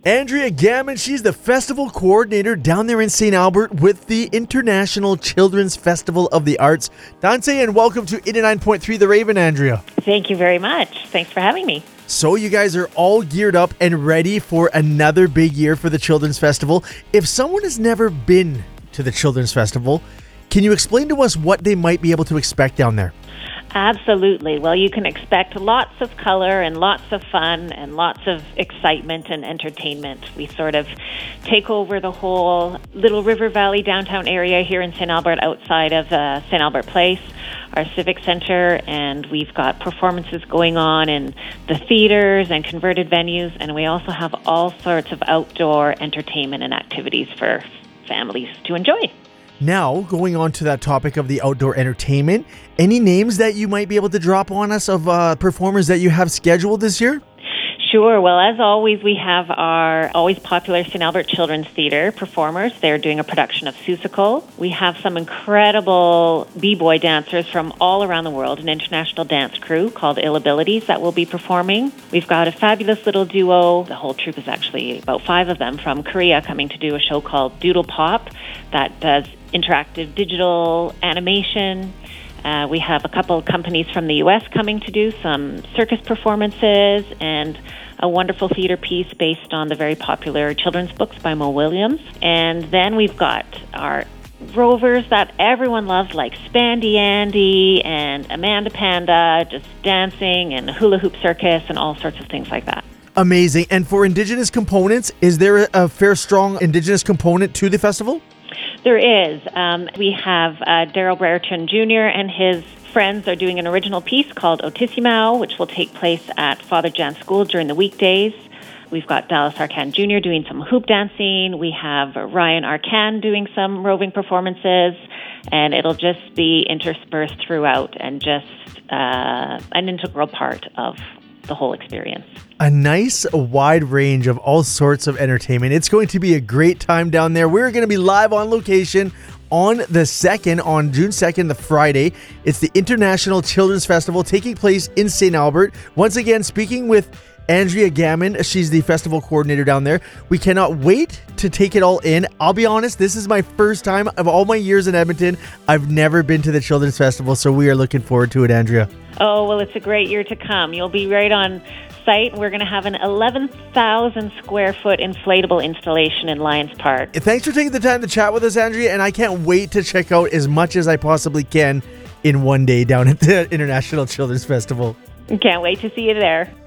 Andrea Gammon, she's the festival coordinator down there in St. Albert with the International Children's Festival of the Arts. Dance, and welcome to 89.3 The Raven, Andrea. Thank you very much. Thanks for having me. So you guys are all geared up and ready for another big year for the Children's Festival. If someone has never been to the Children's Festival, can you explain to us what they might be able to expect down there? Absolutely. Well, you can expect lots of color and lots of fun and lots of excitement and entertainment. We sort of take over the whole Little River Valley downtown area here in St. Albert outside of St. Albert Place, our civic center, and we've got performances going on in the theaters and converted venues, and we also have all sorts of outdoor entertainment and activities for families to enjoy. Now, going on to that topic of the outdoor entertainment, any names that you might be able to drop on us of performers that you have scheduled this year? Sure. Well, as always, we have our always popular St. Albert Children's Theatre performers. They're doing a production of Seussical. We have some incredible b-boy dancers from all around the world, an international dance crew called Ill Abilities that will be performing. We've got a fabulous little duo. The whole troupe is actually about 5 of them from Korea coming to do a show called Doodle Pop that does interactive digital animation. We have a couple of companies from the U.S. coming to do some circus performances and a wonderful theater piece based on the very popular children's books by Mo Williams. And then we've got our rovers that everyone loves, like Spandy Andy and Amanda Panda, just dancing and hula hoop circus and all sorts of things like that. Amazing. And for Indigenous components, is there a fair, strong Indigenous component to the festival? There is. We have Daryl Brereton Jr. and his friends are doing an original piece called Otissimao, which will take place at Father Jan School during the weekdays. We've got Dallas Arcan Jr. doing some hoop dancing. We have Ryan Arcan doing some roving performances, and it'll just be interspersed throughout and just an integral part of the whole experience. A nice wide range of all sorts of entertainment. It's going to be a great time down there. We're going to be live on location on the 2nd, on June 2nd, the Friday. It's the International Children's Festival taking place in St. Albert. Once again, speaking with Andrea Gammon. She's the festival coordinator down there. We cannot wait to take it all in. I'll be honest, this is my first time of all my years in Edmonton. I've never been to the Children's Festival, so we are looking forward to it, Andrea. Oh, well, it's a great year to come. You'll be right on site. We're going to have an 11,000 square foot inflatable installation in Lions Park. Thanks for taking the time to chat with us, Andrea, and I can't wait to check out as much as I possibly can in one day down at the International Children's Festival. Can't wait to see you there.